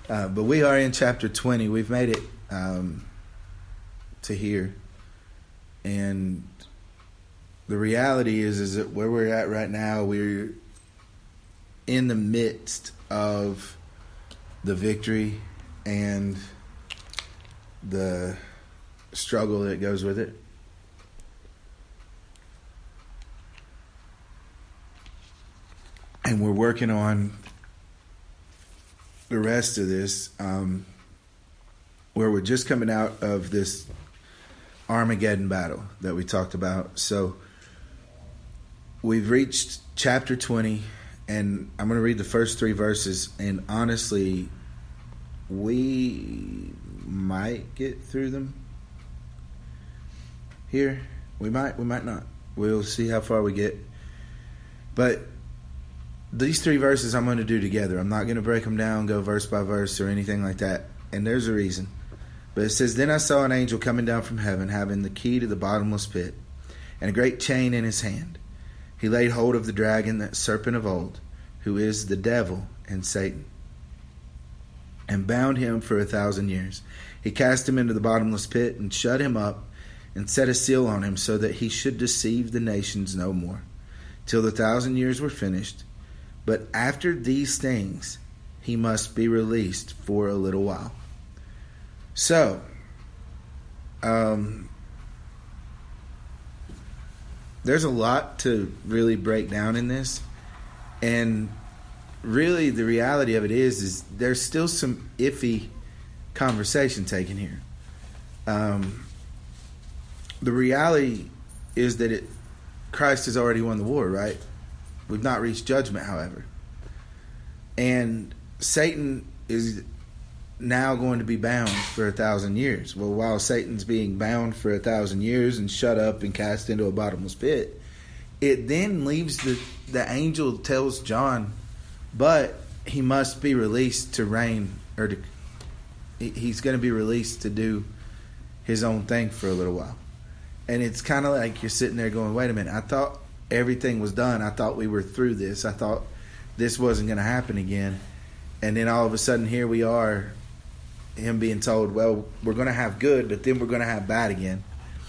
But we are in chapter 20. We've made it to here. And the reality is that where we're at right now, we're in the midst of the victory and the struggle that goes with it. And we're working on the rest of this, where we're just coming out of this Armageddon battle that we talked about. So we've reached chapter 20, and I'm going to read the first 3 verses, and honestly, we might get through them here. We might not. We'll see how far we get. But these 3 verses I'm going to do together. I'm not going to break them down, go verse by verse or anything like that. And there's a reason. But it says, "Then I saw an angel coming down from heaven, having the key to the bottomless pit, and a great chain in his hand. He laid hold of the dragon, that serpent of old, who is the devil and Satan, and bound him for 1,000 years. He cast him into the bottomless pit and shut him up and set a seal on him, so that he should deceive the nations no more, till the 1,000 years were finished. But after these things, he must be released for a little while." So, there's a lot to really break down in this. And really the reality of it is there's still some iffy conversation taken here. The reality is that Christ has already won the war, right? We've not reached judgment, however. And Satan is now going to be bound for 1,000 years. Well, while Satan's being bound for 1,000 years and shut up and cast into a bottomless pit, it then leaves the angel tells John, but he must be released to reign, or he's going to be released to do his own thing for a little while. And it's kind of like you're sitting there going, wait a minute, I thought everything was done. I thought we were through this. I thought this wasn't going to happen again. And then all of a sudden here we are, him being told, well, we're going to have good, but then we're going to have bad again.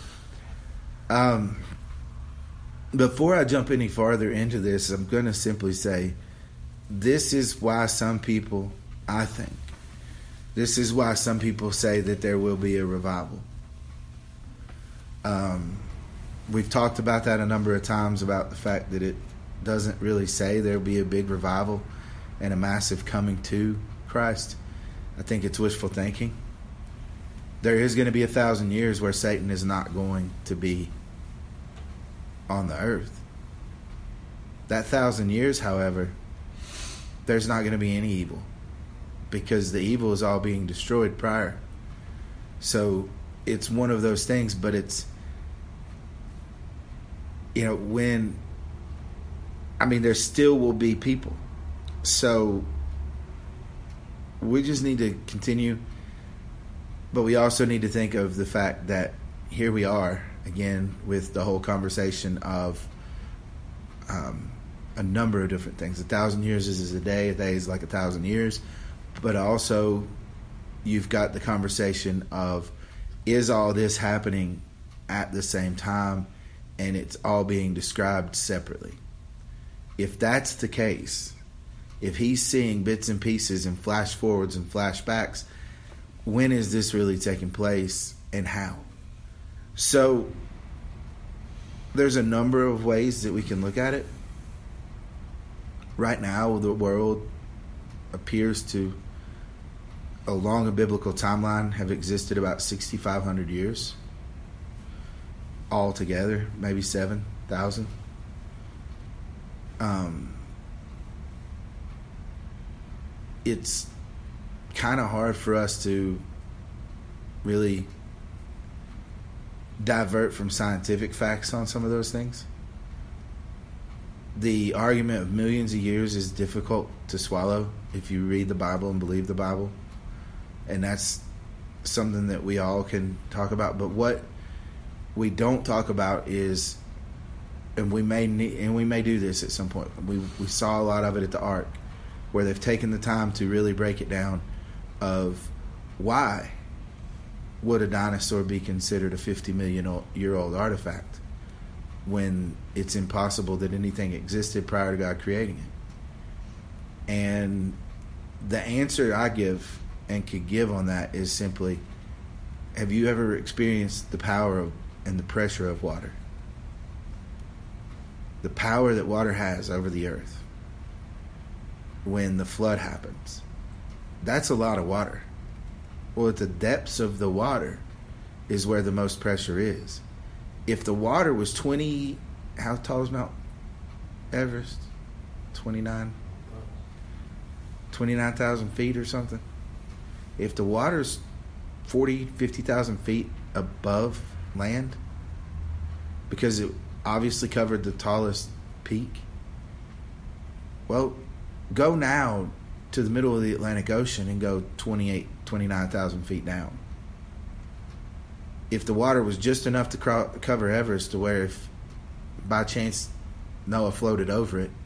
Before I jump any farther into this, I'm going to simply say, this is why some people, I think, this is why some people say that there will be a revival. We've talked about that a number of times, about the fact that it doesn't really say there'll be a big revival and a massive coming to Christ. I think it's wishful thinking. There is going to be 1,000 years where Satan is not going to be on the earth. That 1,000 years, however, there's not going to be any evil, because the evil is all being destroyed prior. So it's one of those things, but it's, there still will be people. So we just need to continue, but we also need to think of the fact that here we are again with the whole conversation of a number of different things. 1,000 years is a day is like 1,000 years, but also you've got the conversation of, is all this happening at the same time, and it's all being described separately? If that's the case, if he's seeing bits and pieces and flash forwards and flashbacks, when is this really taking place and how? So there's a number of ways that we can look at it. Right now, the world appears to, along a biblical timeline, have existed about 6,500 years altogether, maybe 7,000. It's kind of hard for us to really divert from scientific facts on some of those things. The argument of millions of years is difficult to swallow if you read the Bible and believe the Bible, and that's something that we all can talk about. But what we don't talk about is, and we may do this at some point. We saw a lot of it at the Ark, where they've taken the time to really break it down. of why would a dinosaur be considered a 50 million year old artifact when it's impossible that anything existed prior to God creating it. And the answer I give and could give on that is simply, have you ever experienced the power of, and the pressure of water? The power that water has over the earth when the flood happens. That's a lot of water. Well, at the depths of the water is where the most pressure is. If the water was 20, how tall is Mount Everest? 29,000 feet or something. If the water's 40, 50,000 feet above land, because it obviously covered the tallest peak, well, go now to the middle of the Atlantic Ocean and go 29,000 feet down. If the water was just enough to cover Everest to where if by chance Noah floated over it,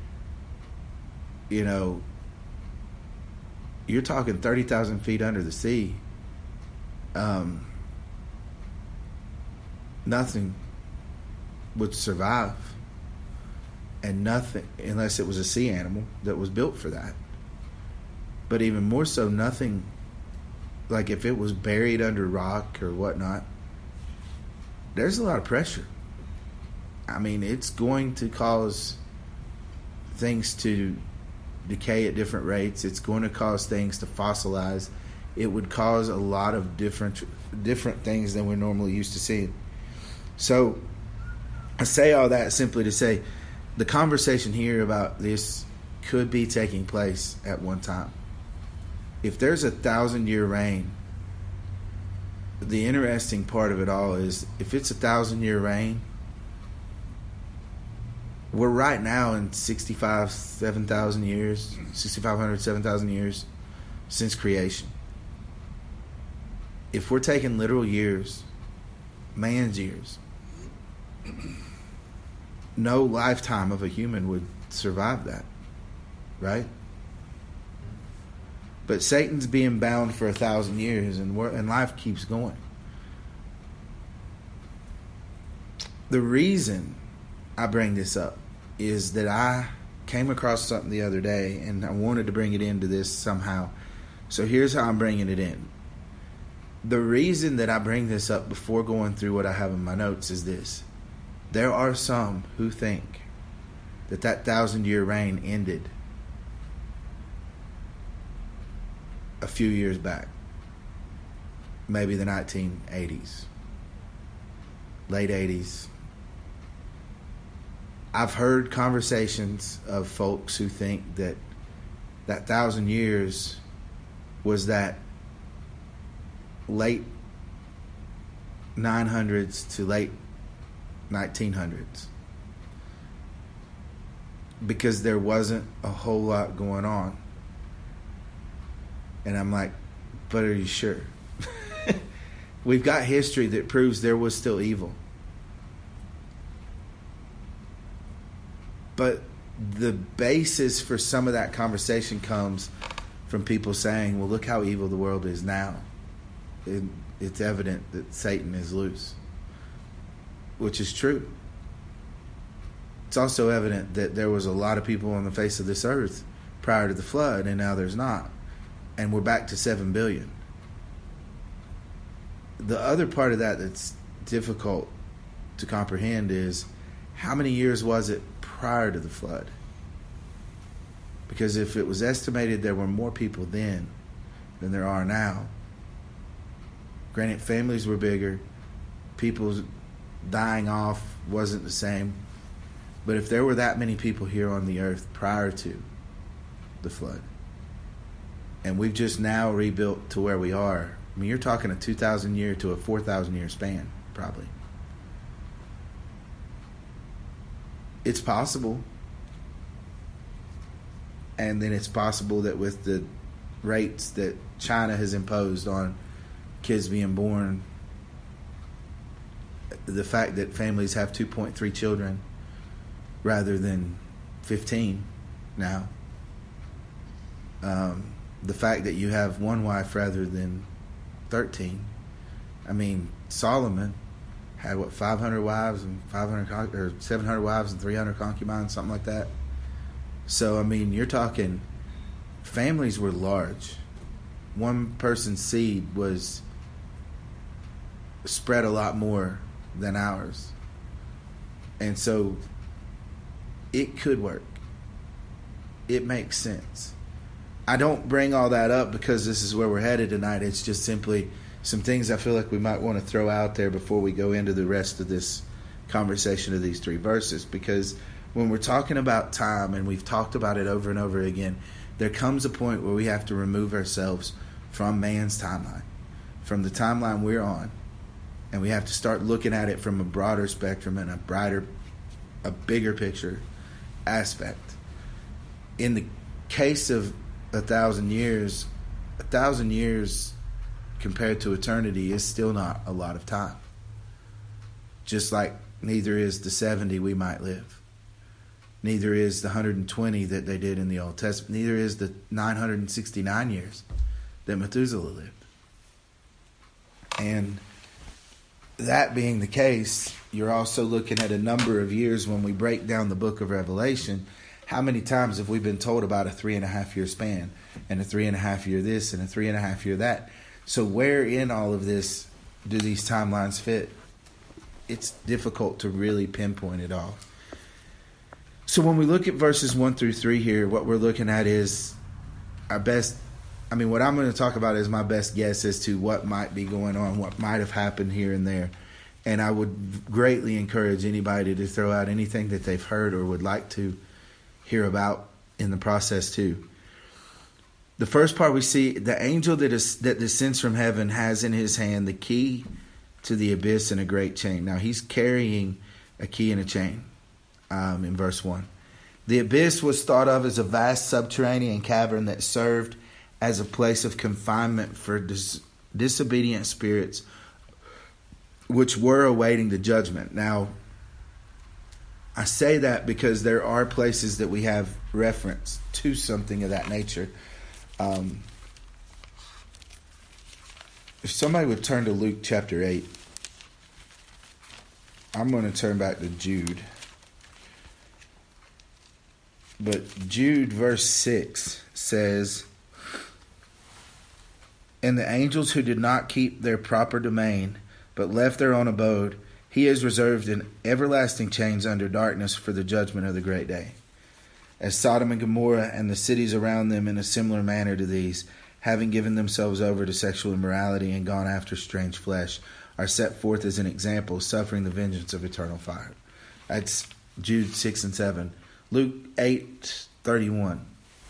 you know, you're talking 30,000 feet under the sea. Nothing would survive, and nothing, unless it was a sea animal that was built for that. But even more so, nothing, like if it was buried under rock or whatnot, there's a lot of pressure. I mean, it's going to cause things to decay at different rates. It's going to cause things to fossilize. It would cause a lot of different things than we're normally used to seeing. So I say all that simply to say the conversation here about this could be taking place at one time. If there's 1,000-year reign, the interesting part of it all is if it's 1,000-year reign, we're right now in 7,000 years, 6,500, 7,000 years since creation. If we're taking literal years, man's years, no lifetime of a human would survive that, right? But Satan's being bound for 1,000 years, and life keeps going. The reason I bring this up is that I came across something the other day, and I wanted to bring it into this somehow. So here's how I'm bringing it in. The reason that I bring this up before going through what I have in my notes is this. There are some who think that 1,000-year reign ended a few years back, maybe the 1980s, late 80s. I've heard conversations of folks who think that 1,000 years was that late 900s to late 1900s, because there wasn't a whole lot going on. And I'm like, but are you sure? We've got history that proves there was still evil. But the basis for some of that conversation comes from people saying, well, look how evil the world is now. It's evident that Satan is loose, which is true. It's also evident that there was a lot of people on the face of this earth prior to the flood, and now there's not. And we're back to 7 billion. The other part of that that's difficult to comprehend is how many years was it prior to the flood? Because if it was estimated there were more people then than there are now, granted, families were bigger, people dying off wasn't the same, but if there were that many people here on the earth prior to the flood, and we've just now rebuilt to where we are, I mean, you're talking a 2,000 year to a 4,000 year span, probably. It's possible. And then it's possible that with the rates that China has imposed on kids being born, the fact that families have 2.3 children rather than 15 now, the fact that you have one wife rather than 13. I mean, Solomon had 500 wives and 700 wives and 300 concubines, something like that. So I mean, you're talking families were large. One person's seed was spread a lot more than ours, and so it could work. It makes sense. I don't bring all that up because this is where we're headed tonight. It's just simply some things I feel like we might want to throw out there before we go into the rest of this conversation of these 3 verses. Because when we're talking about time, and we've talked about it over and over again, there comes a point where we have to remove ourselves from man's timeline, from the timeline we're on, and we have to start looking at it from a broader spectrum and a bigger picture aspect. In the case of 1,000 years, 1,000 years compared to eternity is still not a lot of time. Just like neither is the 70 we might live. Neither is the 120 that they did in the Old Testament. Neither is the 969 years that Methuselah lived. And that being the case, you're also looking at a number of years when we break down the book of Revelation. How many times have we been told about a 3.5 year span, and a 3.5 year this, and a 3.5 year that? So where in all of this do these timelines fit? It's difficult to really pinpoint it all. So when we look at verses 1 through 3 here, what we're looking at is our best. I mean, what I'm going to talk about is my best guess as to what might be going on, what might have happened here and there. And I would greatly encourage anybody to throw out anything that they've heard or would like to hear about in the process too. The first part we see, the angel that descends from heaven has in his hand the key to the abyss and a great chain. Now he's carrying a key and a chain in verse 1. The abyss was thought of as a vast subterranean cavern that served as a place of confinement for disobedient spirits which were awaiting the judgment. Now, I say that because there are places that we have reference to something of that nature. If somebody would turn to Luke chapter 8, I'm going to turn back to Jude. But Jude verse 6 says, "And the angels who did not keep their proper domain, but left their own abode, he is reserved in everlasting chains under darkness for the judgment of the great day. As Sodom and Gomorrah and the cities around them in a similar manner to these, having given themselves over to sexual immorality and gone after strange flesh, are set forth as an example, suffering the vengeance of eternal fire." That's Jude 6 and 7. Luke 8:31.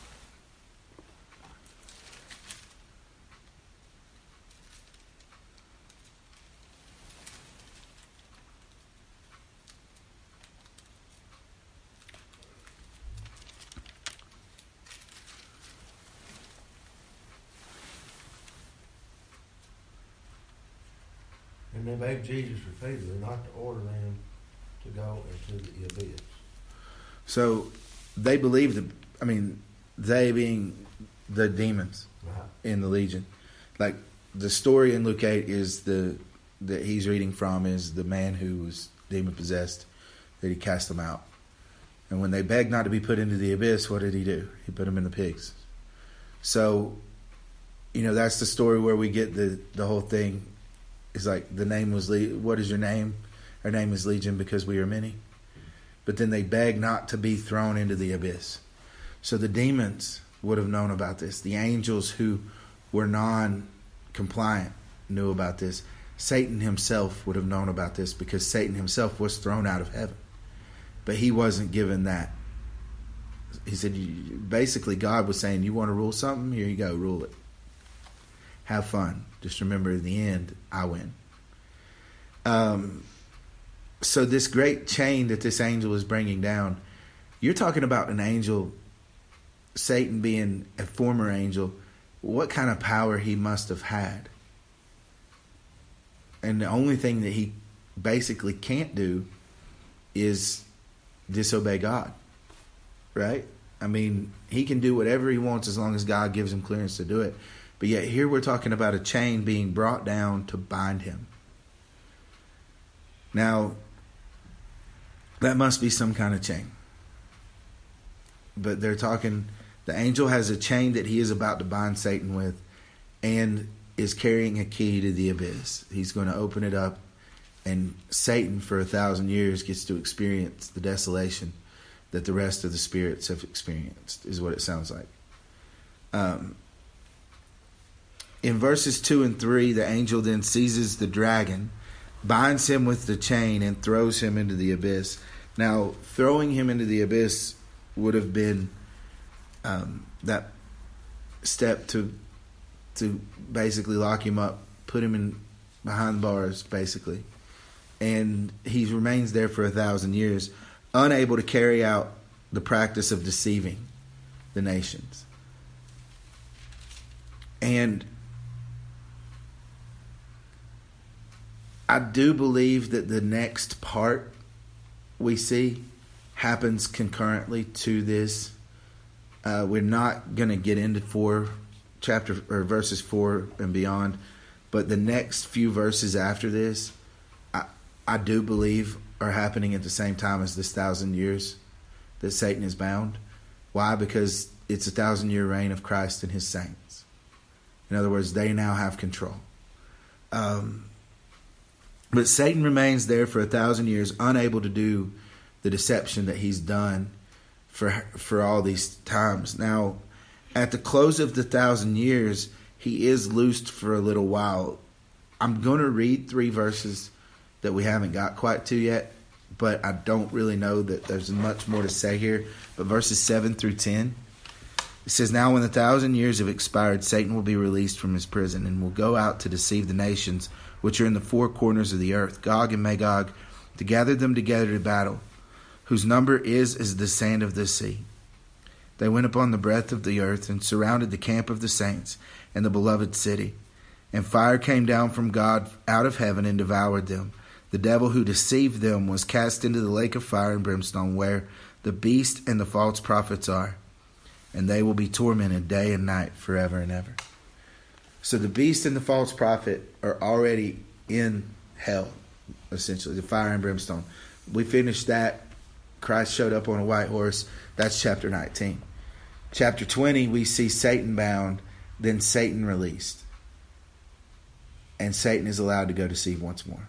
And they begged Jesus repeatedly not to order them to go into the abyss. So they believed, they being the demons in the legion. Like the story in Luke 8 is that he's reading from is the man who was demon possessed, that he cast them out. And when they begged not to be put into the abyss, what did he do? He put them in the pigs. So, that's the story where we get the whole thing. It's like the name was, what is your name? Our name is Legion because we are many. But then they begged not to be thrown into the abyss. So the demons would have known about this. The angels who were non-compliant knew about this. Satan himself would have known about this because Satan himself was thrown out of heaven. But he wasn't given that. He said, basically God was saying, you want to rule something? Here you go, rule it. Have fun. Just remember, in the end, I win. So this great chain that this angel is bringing down, you're talking about an angel, Satan being a former angel, what kind of power he must have had. And the only thing that he basically can't do is disobey God, right? I mean, he can do whatever he wants as long as God gives him clearance to do it. But yet here we're talking about a chain being brought down to bind him. Now, that must be some kind of chain. But they're talking, the angel has a chain that he is about to bind Satan with and is carrying a key to the abyss. He's going to open it up, and Satan for 1,000 years gets to experience the desolation that the rest of the spirits have experienced, is what it sounds like. In verses 2 and 3, the angel then seizes the dragon, binds him with the chain, and throws him into the abyss. Now, throwing him into the abyss would have been that step to basically lock him up, put him in behind bars, basically. And he remains there for 1,000 years, unable to carry out the practice of deceiving the nations. And I do believe that the next part we see happens concurrently to this. We're not going to get into verses 4 and beyond, but the next few verses after this, I do believe are happening at the same time as this 1,000 years that Satan is bound. Why? Because it's a 1,000-year reign of Christ and his saints. In other words, they now have control. But Satan remains there for 1,000 years, unable to do the deception that he's done for all these times. Now, at the close of the 1,000 years, he is loosed for a little while. I'm going to read 3 verses that we haven't got quite to yet, but I don't really know that there's much more to say here. But verses 7 through 10, it says, "Now when the 1,000 years have expired, Satan will be released from his prison and will go out to deceive the nations which are in the 4 corners of the earth, Gog and Magog, to gather them together to battle, whose number is as the sand of the sea. They went upon the breadth of the earth and surrounded the camp of the saints and the beloved city. And fire came down from God out of heaven and devoured them. The devil who deceived them was cast into the lake of fire and brimstone, where the beast and the false prophets are, and they will be tormented day and night forever and ever." So the beast and the false prophet are already in hell, essentially, the fire and brimstone. We finished that. Christ showed up on a white horse. That's chapter 19. Chapter 20, we see Satan bound, then Satan released. And Satan is allowed to go deceive once more.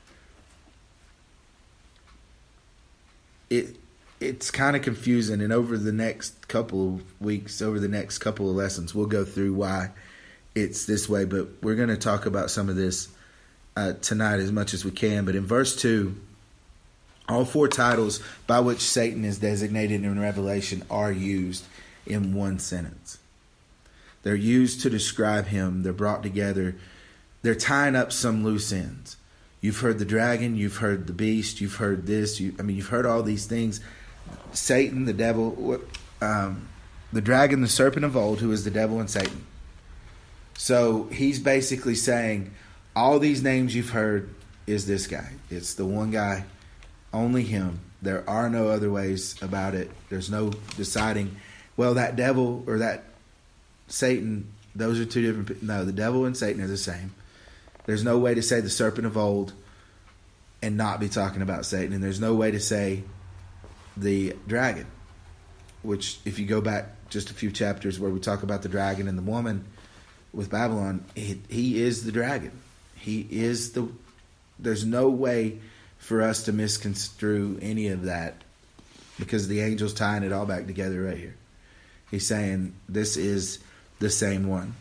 It's kind of confusing, and over the next couple of weeks, over the next couple of lessons, we'll go through why it's this way, but we're going to talk about some of this tonight as much as we can. But in verse 2, all 4 titles by which Satan is designated in Revelation are used in one sentence. They're used to describe him. They're brought together. They're tying up some loose ends. You've heard the dragon, you've heard the beast, you've heard this. You've heard all these things. Satan, the devil, the dragon, the serpent of old, who is the devil and Satan. So he's basically saying, all these names you've heard is this guy. It's the one guy, only him. There are no other ways about it. There's no deciding, well, that devil or that Satan, those are 2 different. No, the devil and Satan are the same. There's no way to say the serpent of old and not be talking about Satan. And there's no way to say the dragon, which if you go back just a few chapters where we talk about the dragon and the woman with Babylon, he is the dragon. He is there's no way for us to misconstrue any of that, because the angel's tying it all back together right here. He's saying this is the same one.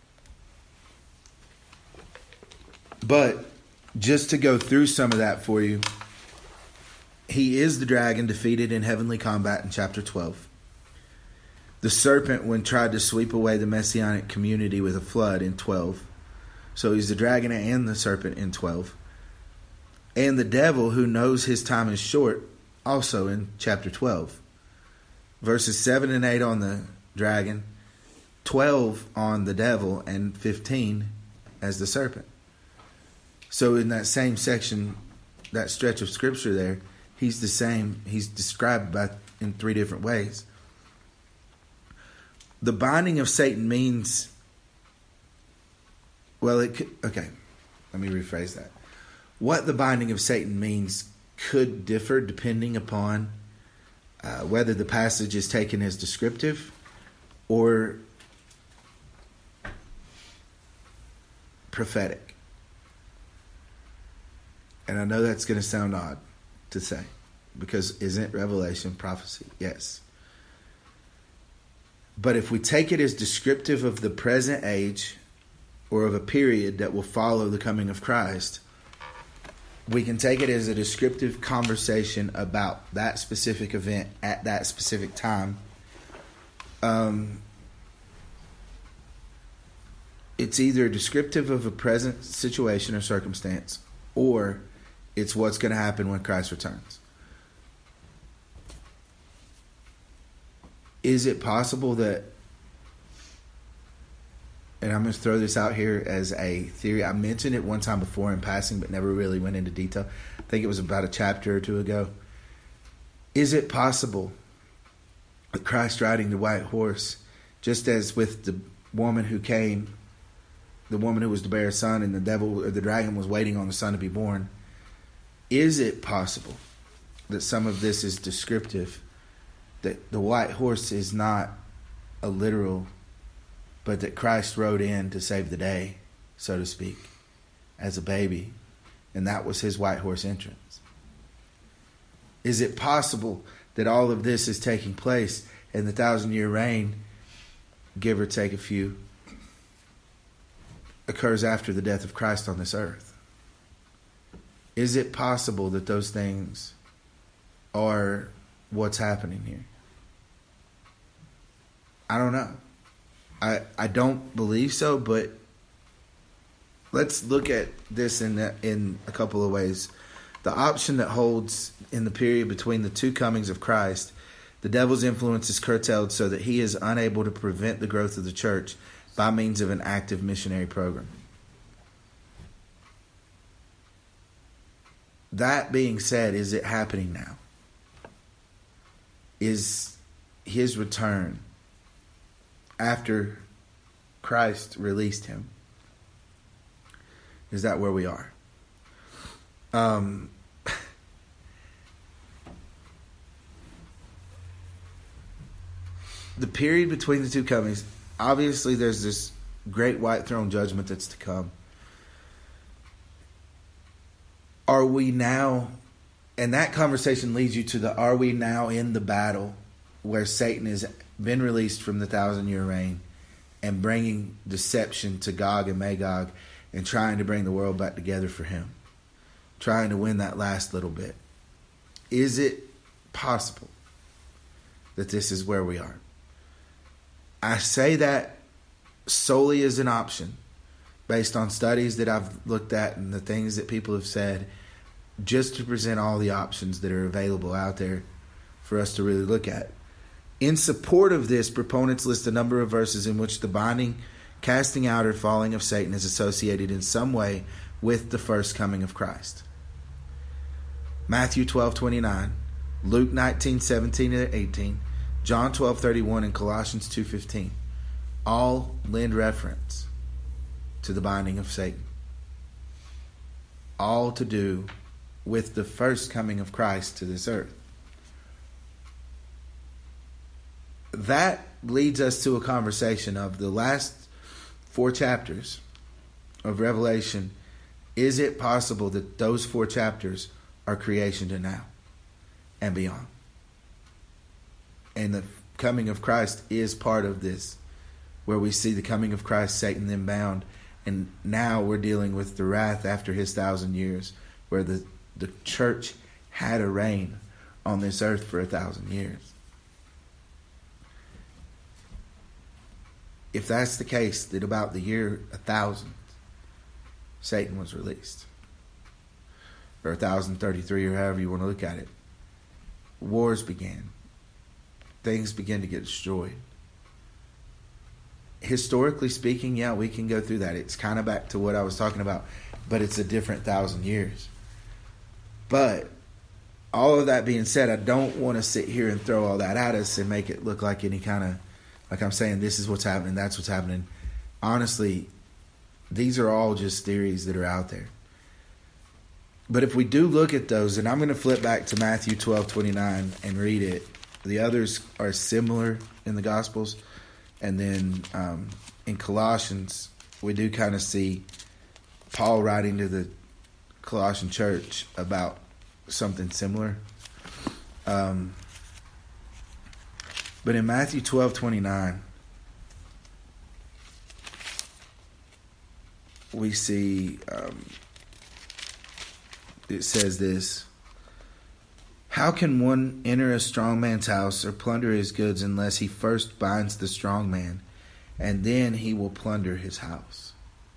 But just to go through some of that for you, he is the dragon defeated in heavenly combat in chapter 12. The serpent when tried to sweep away the messianic community with a flood in 12. So he's the dragon and the serpent in 12. And the devil who knows his time is short, also in chapter 12. Verses 7 and 8 on the dragon, 12 on the devil, and 15 as the serpent. So in that same section, that stretch of scripture there, he's the same. He's described in 3 different ways. the binding of Satan means, well, okay, let me rephrase that. What the binding of Satan means could differ depending upon whether the passage is taken as descriptive or prophetic. And I know that's going to sound odd to say, because isn't Revelation prophecy? Yes. But if we take it as descriptive of the present age or of a period that will follow the coming of Christ, we can take it as a descriptive conversation about that specific event at that specific time. It's either descriptive of a present situation or circumstance, or it's what's going to happen when Christ returns. Is it possible that, and I'm going to throw this out here as a theory, I mentioned it one time before in passing but never really went into detail. I think it was about a chapter or two ago. Is it possible that Christ riding the white horse, just as with the woman who came, the woman who was to bear a son, and the devil or the dragon was waiting on the son to be born, is it possible that some of this is descriptive, that the white horse is not a literal, but that Christ rode in to save the day, so to speak, as a baby, and that was his white horse entrance? Is it possible that all of this is taking place and the 1,000-year reign, give or take a few, occurs after the death of Christ on this earth? Is it possible that those things are what's happening here? I don't know. I don't believe so, but let's look at this in a couple of ways. The option that holds in the period between the two comings of Christ, the devil's influence is curtailed so that he is unable to prevent the growth of the church by means of an active missionary program. That being said, is it happening now? Is his return after Christ released him? Is that where we are? The period between the two comings, obviously there's this great white throne judgment that's to come. Are we now, and that conversation leads you to the, are we now in the battle where Satan has been released from the 1,000-year reign and bringing deception to Gog and Magog and trying to bring the world back together for him, trying to win that last little bit? Is it possible that this is where we are? I say that solely as an option based on studies that I've looked at and the things that people have said, just to present all the options that are available out there for us to really look at. In support of this, proponents list a number of verses in which the binding, casting out, or falling of Satan is associated in some way with the first coming of Christ. Matthew 12:29, Luke 19:17-18, John 12:31, and Colossians 2:15 all lend reference to the binding of Satan. All to do with the first coming of Christ to this earth. That leads us to a conversation of the last 4 chapters of Revelation. Is it possible that those 4 chapters are creation to now and beyond? And the coming of Christ is part of this, where we see the coming of Christ, Satan then bound, and now we're dealing with the wrath after his 1,000 years, where the church had a reign on this earth for 1,000 years. If that's the case, that about the year 1,000, Satan was released, or 1,033, or however you want to look at it, wars began. Things began to get destroyed. Historically speaking, yeah, we can go through that. It's kind of back to what I was talking about, but it's a different 1,000 years. But all of that being said, I don't want to sit here and throw all that at us and make it look like any kind of Like I'm saying, this is what's happening, that's what's happening. Honestly, these are all just theories that are out there. But if we do look at those, and I'm going to flip back to Matthew 12:29 and read it. The others are similar in the Gospels. And then in Colossians, we do kind of see Paul writing to the Colossian church about something similar. But in Matthew 12:29, we see it says this: how can one enter a strong man's house or plunder his goods unless he first binds the strong man, and then he will plunder his house?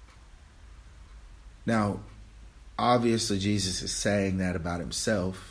Now, obviously Jesus is saying that about himself,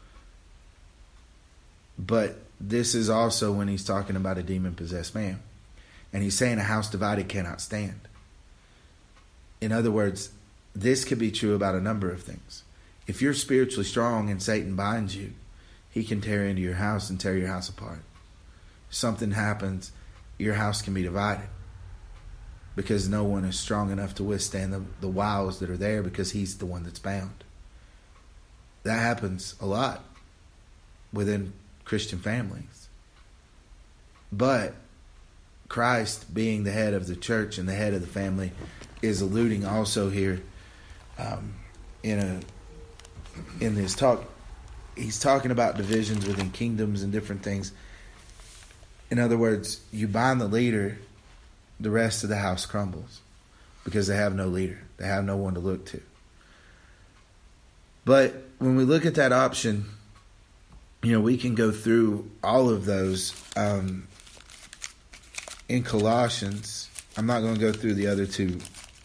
but this is also when he's talking about a demon-possessed man. And he's saying a house divided cannot stand. In other words, this could be true about a number of things. If you're spiritually strong and Satan binds you, he can tear into your house and tear your house apart. If something happens, your house can be divided because no one is strong enough to withstand the wiles that are there because he's the one that's bound. That happens a lot within Christian families. But Christ, being the head of the church and the head of the family, is alluding also here in this talk. He's talking about divisions within kingdoms and different things. In other words, you bind the leader, the rest of the house crumbles because they have no leader. They have no one to look to. But when we look at that option, we can go through all of those. In Colossians, I'm not going to go through the other two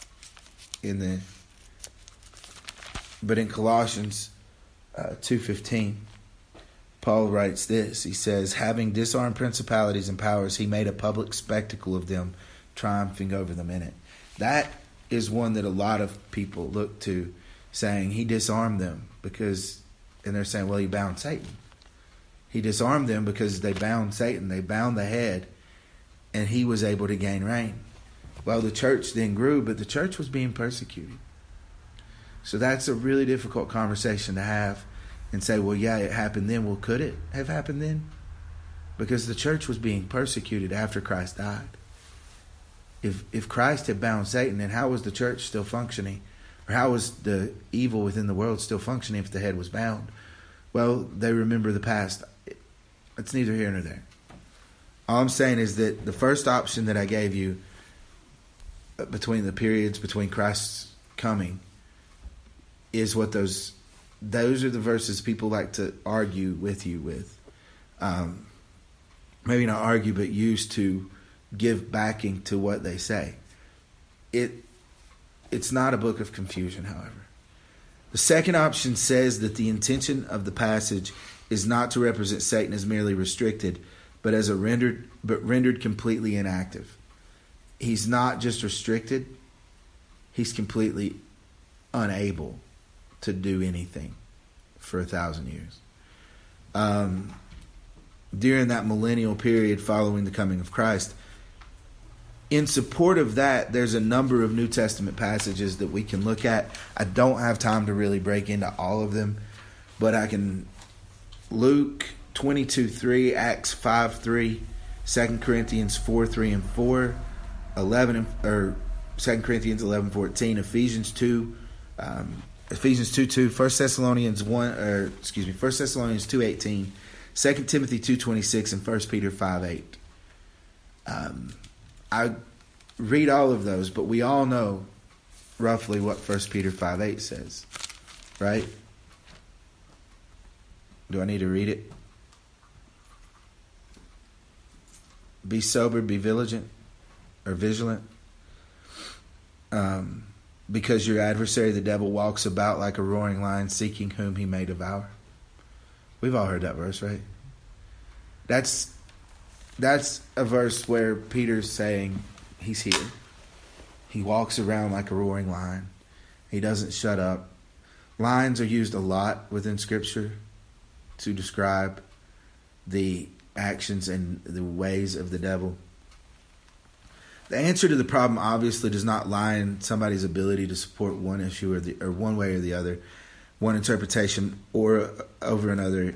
but in Colossians 2:15, Paul writes this. He says, having disarmed principalities and powers, he made a public spectacle of them, triumphing over them in it. That is one that a lot of people look to, saying he disarmed them and they're saying, well, he bound Satan. He disarmed them because they bound Satan. They bound the head, and he was able to gain reign. Well, the church then grew, but the church was being persecuted. So that's a really difficult conversation to have and say, well, yeah, it happened then. Well, could it have happened then? Because the church was being persecuted after Christ died. If Christ had bound Satan, then how was the church still functioning? Or how was the evil within the world still functioning if the head was bound? Well, they remember the past. It's neither here nor there. All I'm saying is that the first option that I gave you between the periods between Christ's coming is what those are the verses people like to argue with you with. Maybe not argue, but use to give backing to what they say. It's not a book of confusion, however. The second option says that the intention of the passage is not to represent Satan as merely restricted, but as rendered completely inactive. He's not just restricted, he's completely unable to do anything for 1,000 years. During that millennial period following the coming of Christ, in support of that, there's a number of New Testament passages that we can look at. I don't have time to really break into all of them, but I can. Luke 22:3, Acts 5:3, 2 Corinthians 4:3 and 4, 2 Corinthians 11:14, Ephesians 2, Ephesians 2:2, 1 Thessalonians 2:18, 2 Timothy 2:26, and 1 Peter 5:8. I read all of those, but we all know roughly what 1 Peter 5:8 says, right? Do I need to read it? Be sober, be vigilant, because your adversary, the devil, walks about like a roaring lion, seeking whom he may devour. We've all heard that verse, right? That's a verse where Peter's saying he's here. He walks around like a roaring lion. He doesn't shut up. Lions are used a lot within Scripture to describe the actions and the ways of the devil. The answer to the problem obviously does not lie in somebody's ability to support one issue or one way or the other, one interpretation or over another.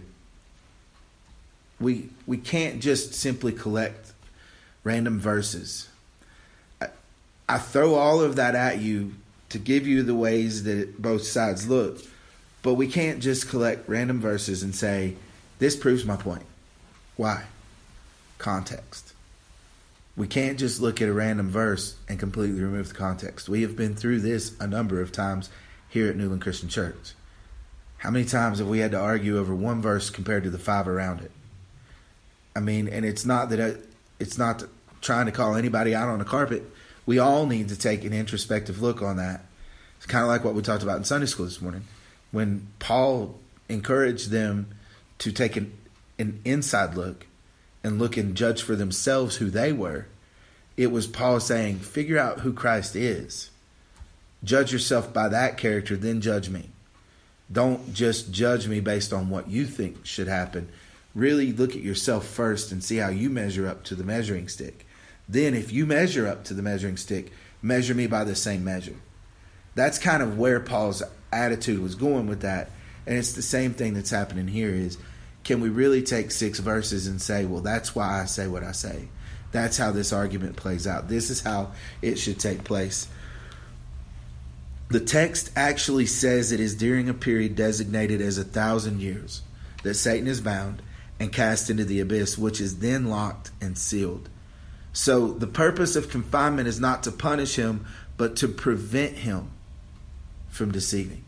We can't just simply collect random verses. I throw all of that at you to give you the ways that both sides look, but we can't just collect random verses and say, this proves my point. Why? Context. We can't just look at a random verse and completely remove the context. We have been through this a number of times here at Newland Christian Church. How many times have we had to argue over one verse compared to the 5 around it? I mean, and it's not trying to call anybody out on the carpet. We all need to take an introspective look on that. It's kind of like what we talked about in Sunday school this morning, when Paul encouraged them to take an inside look and look and judge for themselves who they were. It was Paul saying, figure out who Christ is. Judge yourself by that character, then judge me. Don't just judge me based on what you think should happen. Really look at yourself first and see how you measure up to the measuring stick. Then if you measure up to the measuring stick, measure me by the same measure. That's kind of where Paul's attitude was going with that. And it's the same thing that's happening here is, can we really take 6 verses and say, well, that's why I say what I say. That's how this argument plays out. This is how it should take place. The text actually says it is during a period designated as 1,000 years that Satan is bound and cast into the abyss, which is then locked and sealed. So the purpose of confinement is not to punish him, but to prevent him from deceiving.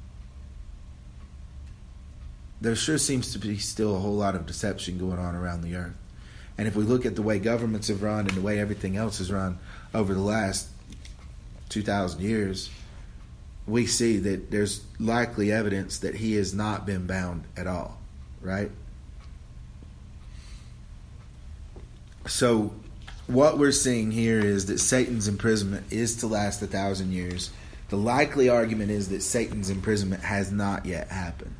There sure seems to be still a whole lot of deception going on around the earth. And if we look at the way governments have run and the way everything else has run over the last 2,000 years, we see that there's likely evidence that he has not been bound at all, right? So what we're seeing here is that Satan's imprisonment is to last 1,000 years. The likely argument is that Satan's imprisonment has not yet happened.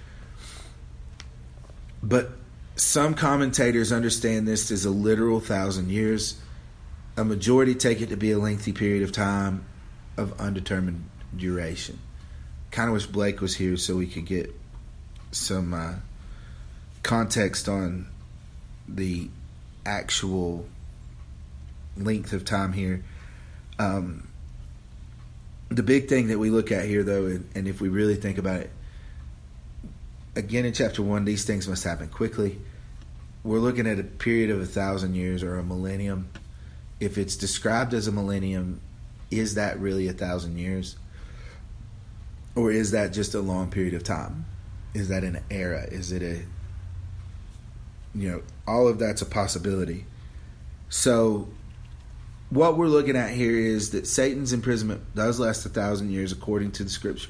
But some commentators understand this as a literal 1,000 years. A majority take it to be a lengthy period of time of undetermined duration. Kind of wish Blake was here so we could get some context on the actual length of time here. The big thing that we look at here, though, and if we really think about it, again in chapter 1, these things must happen quickly. We're looking at a period of 1,000 years or a millennium. If it's described as a millennium, is that really 1,000 years? Or is that just a long period of time? Is that an era? Is it all of that's a possibility. So what we're looking at here is that Satan's imprisonment does last 1,000 years according to the scripture.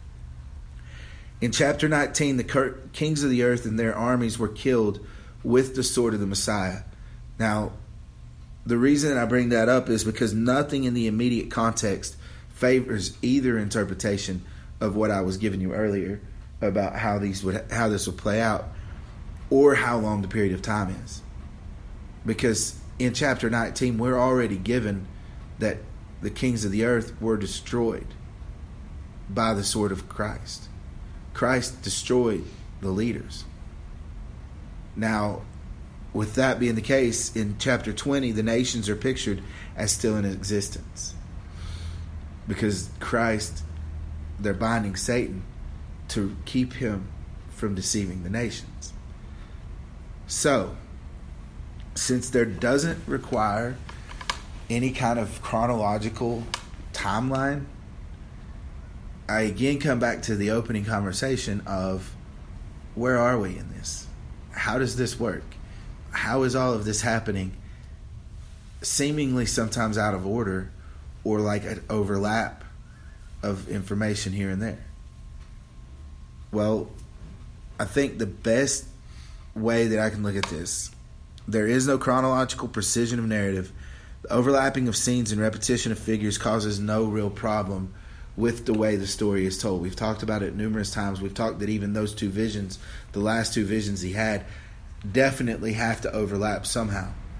In chapter 19, the kings of the earth and their armies were killed with the sword of the Messiah. Now, the reason I bring that up is because nothing in the immediate context favors either interpretation of what I was giving you earlier about how this would play out or how long the period of time is. Because in chapter 19, we're already given that the kings of the earth were destroyed by the sword of Christ. Christ destroyed the leaders. Now, with that being the case, in chapter 20, the nations are pictured as still in existence. Because Christ, they're binding Satan to keep him from deceiving the nations. So, since there doesn't require any kind of chronological timeline, I again come back to the opening conversation of where are we in this? How does this work? How is all of this happening seemingly sometimes out of order or like an overlap of information here and there? Well, I think the best way that I can look at this, there is no chronological precision of narrative. The overlapping of scenes and repetition of figures causes no real problem with the way the story is told. We've talked about it numerous times. We've talked that even those 2 visions, the last 2 visions he had, definitely have to overlap somehow.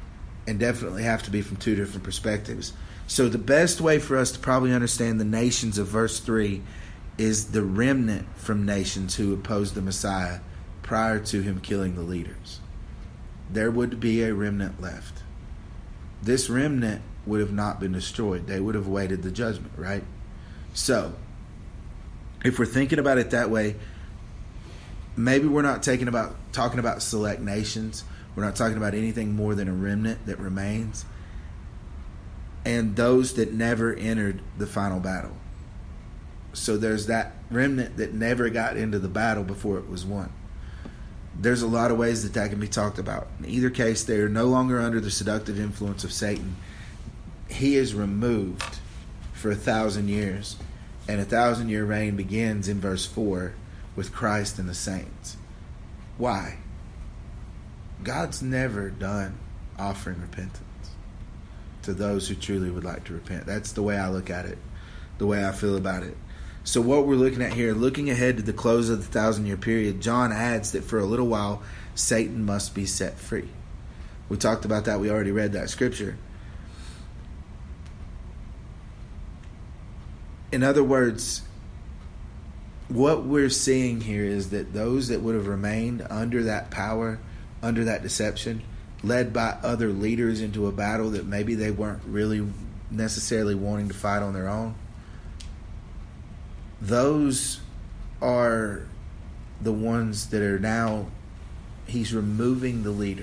and definitely have to be from two different perspectives. So the best way for us to probably understand the nations of verse 3 is the remnant from nations who opposed the Messiah prior to him killing the leaders. There would be a remnant left. This remnant would have not been destroyed. They would have awaited the judgment, right? So, if we're thinking about it that way, maybe we're not talking about select nations. We're not talking about anything more than a remnant that remains, and those that never entered the final battle. So there's that remnant that never got into the battle before it was won. There's a lot of ways that can be talked about. In either case, they are no longer under the seductive influence of Satan. He is removed for 1,000 years, and a 1,000-year reign begins in verse 4 with Christ and the saints. Why? God's never done offering repentance to those who truly would like to repent. That's the way I look at it, the way I feel about it. So what we're looking at here, looking ahead to the close of the 1,000-year period, John adds that for a little while, Satan must be set free. We talked about that. We already read that scripture. In other words, what we're seeing here is that those that would have remained under that power, under that deception, led by other leaders into a battle that maybe they weren't really necessarily wanting to fight on their own, those are the ones that are now, he's removing the leader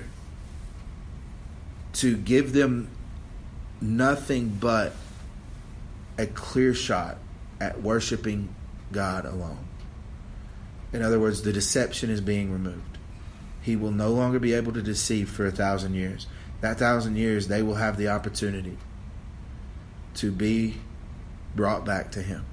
to give them nothing but a clear shot at worshiping God alone. In other words, the deception is being removed. He will no longer be able to deceive for 1,000 years. That 1,000 years, they will have the opportunity to be brought back to him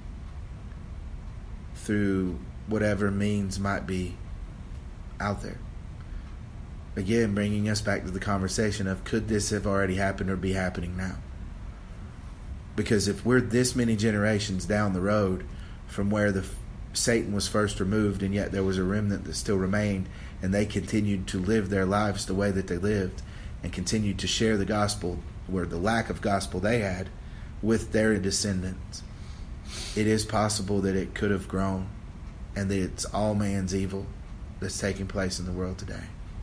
through whatever means might be out there. Again, bringing us back to the conversation of, could this have already happened or be happening now? Because if we're this many generations down the road from where Satan was first removed, and yet there was a remnant that still remained, and they continued to live their lives the way that they lived, and continued to share the gospel, where the lack of gospel they had, with their descendants, it is possible that it could have grown, and that it's all man's evil that's taking place in the world today.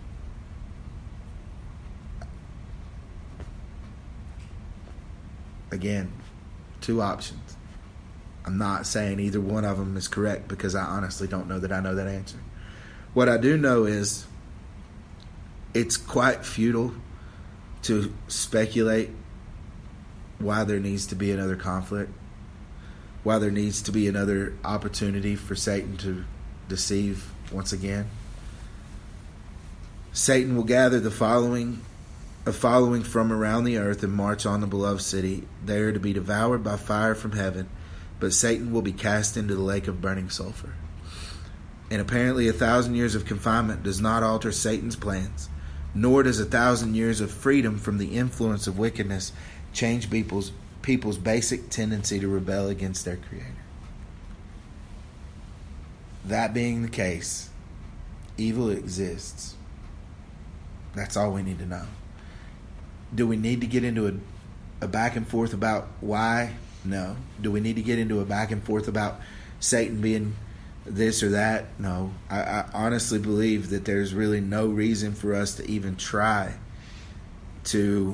Again, two options. I'm not saying either one of them is correct, because I honestly don't know that I know that answer. What I do know is it's quite futile to speculate why there needs to be another conflict, why there needs to be another opportunity for Satan to deceive once again. Satan will gather the following from around the earth and march on the beloved city. They are to be devoured by fire from heaven, but Satan will be cast into the lake of burning sulfur. And apparently 1,000 years of confinement does not alter Satan's plans, nor does 1,000 years of freedom from the influence of wickedness change people's basic tendency to rebel against their Creator. That being the case, evil exists. That's all we need to know. Do we need to get into a back and forth about why? No. Do we need to get into a back and forth about Satan being this or that? No. I honestly believe that there's really no reason for us to even try to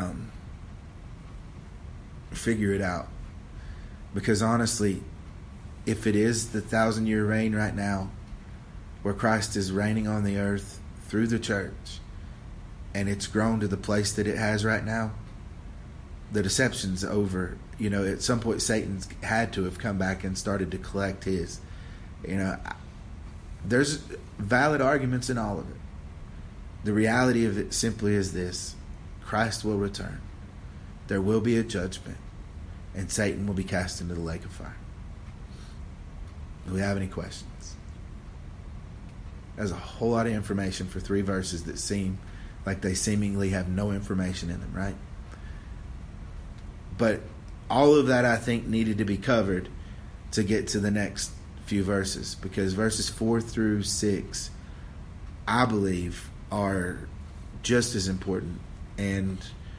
figure it out. Because honestly, if it is the 1,000-year reign right now, where Christ is reigning on the earth through the church, and it's grown to the place that it has right now, the deception's over. You know, at some point Satan's had to have come back and started to collect his. You know, there's valid arguments in all of it. The reality of it simply is this: Christ will return. There will be a judgment, and Satan will be cast into the lake of fire. Do we have any questions? There's a whole lot of information for 3 verses that seem like they seemingly have no information in them, right? But all of that, I think, needed to be covered to get to the next few verses, because verses 4 through 6, I believe, are just as important and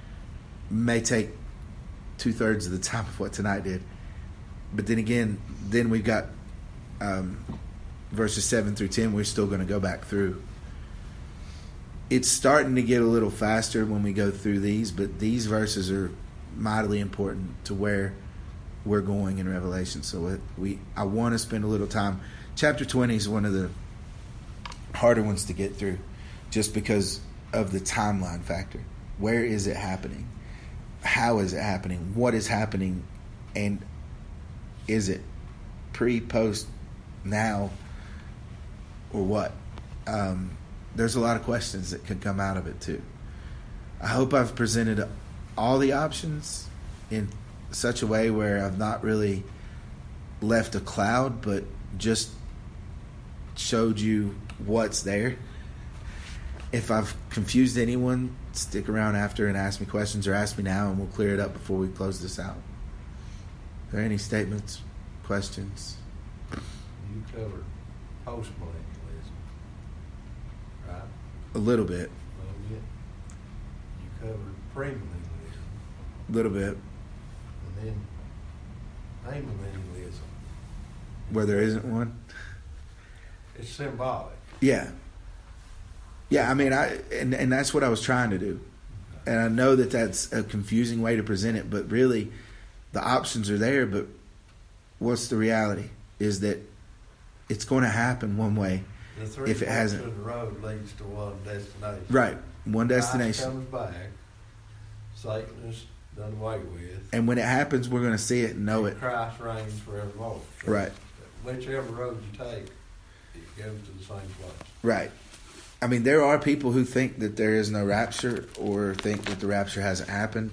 may take 2/3 of the time of what tonight did. But then again, then we've got verses 7 through 10. We're still going to go back through. It's starting to get a little faster when we go through these, but these verses are mightily important to where we're going in Revelation. So I want to spend a little time. Chapter 20 is one of the harder ones to get through, just because of the timeline factor. Where is it happening? How is it happening? What is happening? And is it pre, post, now, or what? There's a lot of questions that could come out of it too. I hope I've presented all the options in such a way where I've not really left a cloud, but just showed you what's there. If I've confused anyone, stick around after and ask me questions, or ask me now and we'll clear it up before we close this out. Are there any statements, questions? You covered post-millennialism, right? A little bit. You covered premillennialism. A little bit. And then amillennialism. Where there isn't one? It's symbolic. Yeah. Yeah, I mean, and that's what I was trying to do. And I know that that's a confusing way to present it, but really the options are there. But what's the reality is that it's going to happen one way. The three if it hasn't. of the road leads to one destination. Right. One destination. Christ comes back. Satan is done away with. And when it happens, we're going to see it and know it. Christ reigns forevermore. So right. Whichever road you take, it goes to the same place. Right. I mean, there are people who think that there is no rapture, or think that the rapture hasn't happened,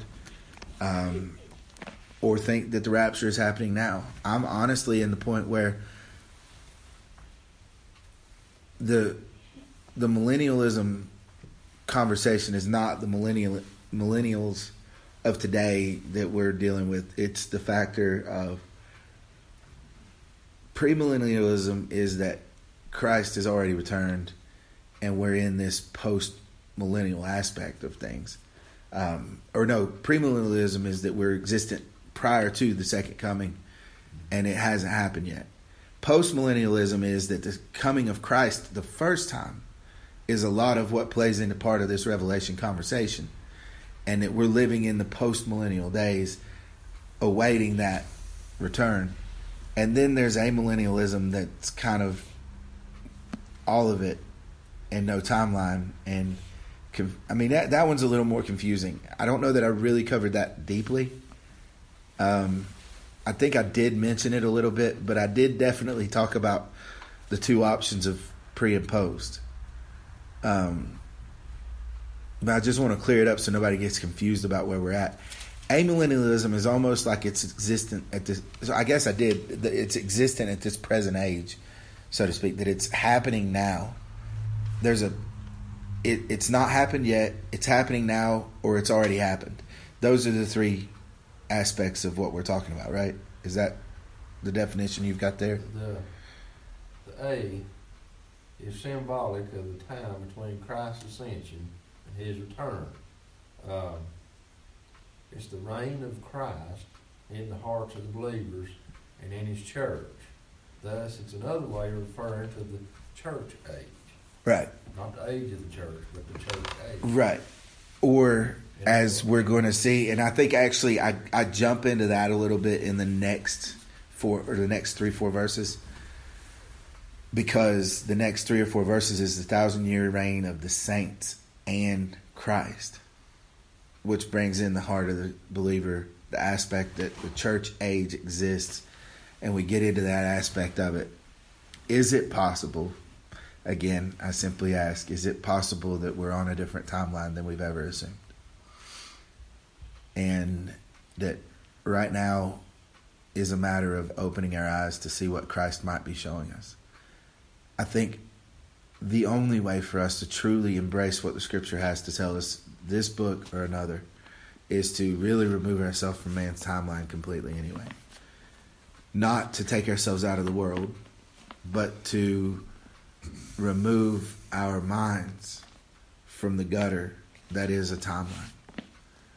or think that the rapture is happening now. I'm honestly in the point where the millennialism conversation is not the millennials of today that we're dealing with. It's the factor of premillennialism is that Christ has already returned, and we're in this post-millennial aspect of things. Premillennialism is that we're existent prior to the second coming, and it hasn't happened yet. Post-millennialism is that the coming of Christ the first time is a lot of what plays into part of this Revelation conversation, and that we're living in the post-millennial days awaiting that return. And then there's amillennialism that's kind of all of it and no timeline. And I mean, that one's a little more confusing. I don't know that I really covered that deeply. I think I did mention it a little bit, but I did definitely talk about the two options of pre and post. But I just want to clear it up so nobody gets confused about where we're at. Amillennialism is almost like it's existent at this. So I guess it's existent at this present age, so to speak. That it's happening now. It's not happened yet. It's happening now, or it's already happened. Those are the three aspects of what we're talking about, right? Is that the definition you've got there? The A is symbolic of the time between Christ's ascension and his return. It's the reign of Christ in the hearts of the believers and in his church. Thus, it's another way of referring to the church age. Right. Not the age of the church, but the church age. Right. Or, as we're going to see, and I think actually I jump into that a little bit in the next 3-4 verses, because the next 3 or 4 verses is the 1,000-year reign of the saints and Christ, which brings in the heart of the believer, the aspect that the church age exists, and we get into that aspect of it. Is it possible? Again, I simply ask, is it possible that we're on a different timeline than we've ever assumed? And that right now is a matter of opening our eyes to see what Christ might be showing us. I think the only way for us to truly embrace what the Scripture has to tell us, this book or another, is to really remove ourselves from man's timeline completely anyway. Not to take ourselves out of the world, but to remove our minds from the gutter that is a timeline.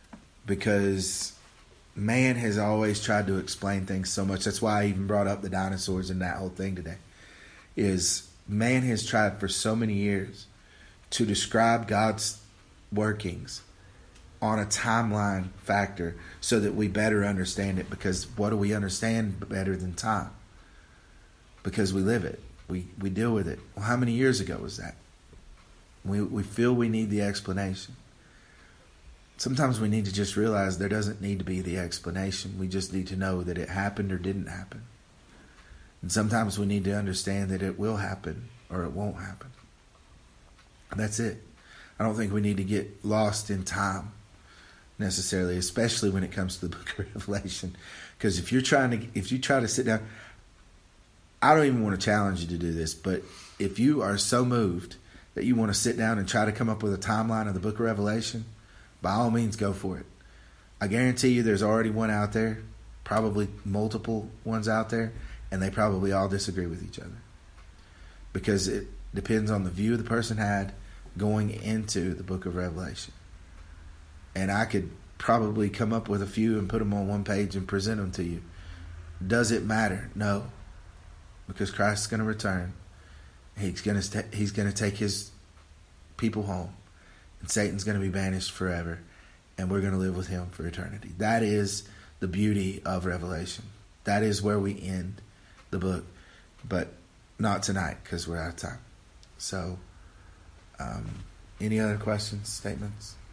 because man has always tried to explain things so much. That's why I even brought up the dinosaurs and that whole thing today. Is man has tried for so many years to describe God's workings on a timeline factor so that we better understand it. Because what do we understand better than time? Because we live it. We deal with it. Well, how many years ago was that? We feel we need the explanation. Sometimes we need to just realize there doesn't need to be the explanation. We just need to know that it happened or didn't happen. And sometimes we need to understand that it will happen or it won't happen. And that's it. I don't think we need to get lost in time necessarily, especially when it comes to the book of Revelation. Because if you try to sit down, I don't even want to challenge you to do this, but if you are so moved that you want to sit down and try to come up with a timeline of the book of Revelation, by all means, go for it. I guarantee you there's already one out there, probably multiple ones out there, and they probably all disagree with each other. Because it depends on the view the person had going into the book of Revelation. And I could probably come up with a few and put them on one page and present them to you. Does it matter? No. Because Christ is going to return. He's going to take his people home. And Satan's going to be banished forever. And we're going to live with him for eternity. That is the beauty of Revelation. That is where we end the book. But not tonight, because we're out of time. So, any other questions, statements?